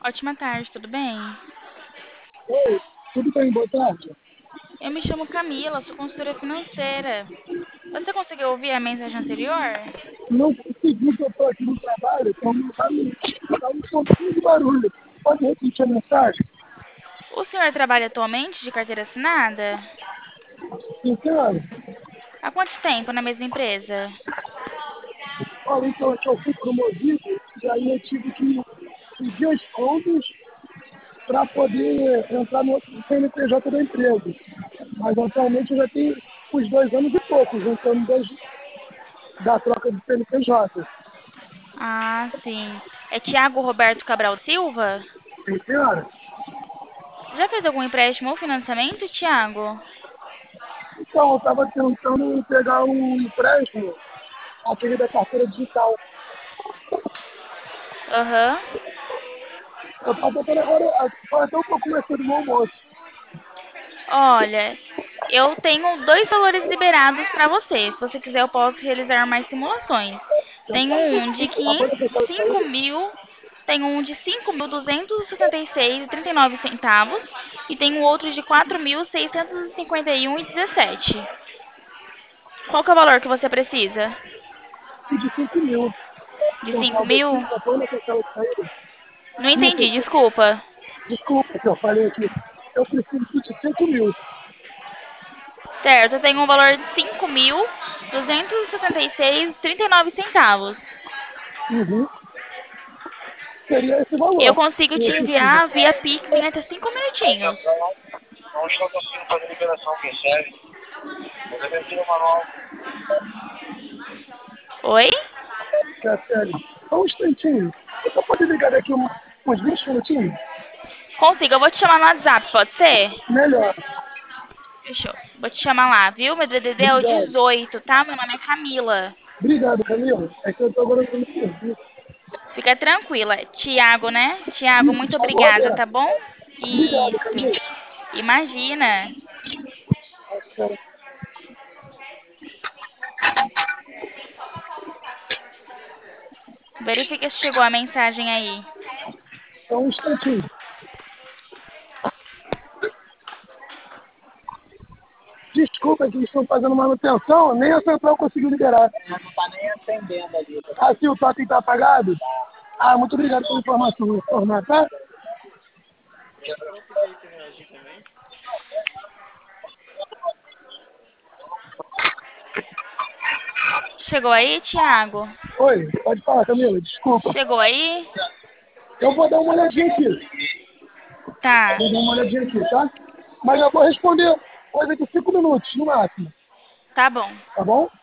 Ótima tarde, tudo bem? Oi, tudo bem, boa tarde. Eu me chamo Camila, sou consultora financeira. Você conseguiu ouvir a mensagem anterior? Não consegui, que eu estou aqui no trabalho, então tá um pouquinho de barulho. Pode repetir a mensagem? O senhor trabalha atualmente de carteira assinada? Sim, senhora. Há quanto tempo na mesma empresa? Olha, então, é que eu fui promovido e aí eu tive que pedir as contas para poder entrar no outro CNPJ da empresa. Mas atualmente eu já tenho uns 2 anos e pouco, juntando da troca de CNPJ. Ah, sim. É Tiago Roberto Cabral Silva? Sim, senhora. Já fez algum empréstimo ou financiamento, Tiago? Então, eu estava tentando pegar um empréstimo, aquele da carteira digital. Aham. Eu estava tentando agora, foi até um pouco mais cedo no almoço. Olha, eu tenho dois valores liberados para você. Se você quiser, eu posso realizar mais simulações. Tenho um de Agora que eu quero 5 sair, mil, tenho um de 5.266,39 e tenho outro de 4.651,17. Qual que é o valor que você precisa? e de 5 mil. De Eu 5 estava aqui, mil? eu estou na tela de saída. Não Isso, entendi, desculpa. desculpa que eu falei aqui. Eu preciso de 5 mil. Certo, eu tenho um valor de 5.266,39. Uhum. Seria esse Eu valor consigo que te eu preciso. enviar via Pix em até 5 minutinhos. Não estou conseguindo fazer liberação, percebe? Eu devia ter o manual. Oi? Que é sério. Só um instantinho. Você pode ligar daqui uns 20 minutinhos? Consigo, eu vou te chamar no WhatsApp, pode ser? Melhor. Fechou. Vou te chamar lá, viu? Meu DDD é o Obrigado. 18, tá? Meu nome é Camila. Obrigado, Camila. É que eu estou agora no serviço. Fica tranquila. Tiago, né? Tiago, Isso, muito Thiago obrigada, Roberto. tá bom? Obrigado, Isso. Camila. Imagina. Espera Verifica se chegou a mensagem aí. só um instantinho. Desculpa que eles estão fazendo manutenção, nem a central conseguiu liberar. Não está nem atendendo ali. Ah, sim, o totem está apagado? Ah, muito obrigado pela informação. Vou informar, tá? Chegou aí, Tiago? Oi, pode falar, Camila, desculpa. Chegou aí? Eu vou dar uma olhadinha aqui. Tá, Vou dar uma olhadinha aqui, tá? Mas eu vou responder coisa de 5 minutos, no máximo. tá bom. Tá bom?